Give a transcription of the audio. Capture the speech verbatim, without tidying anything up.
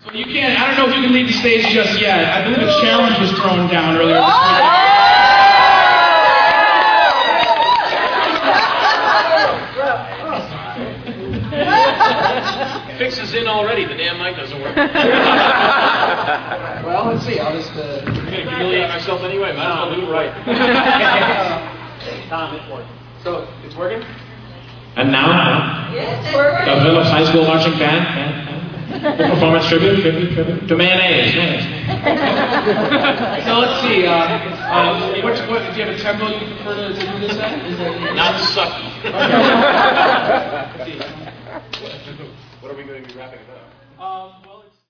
You can't, I don't know if you can leave the stage just yet. I believe a challenge was thrown down earlier this week. Fix is in already, the damn mic doesn't work. Well, let's see, I'll just... Uh, I'm going to humiliate myself anyway, might as well do it right. Tom, it's working. So, it's working? And now, yes, it's working. the Phillips High School Marching Band. The performance tribute, tribute, tribute to mayonnaise. mayonnaise. So let's see. Uh, uh, what, what, do you have a tempo you prefer to, to do this at? Is that, Not sucky. What are we going to be wrapping it up? Um, well,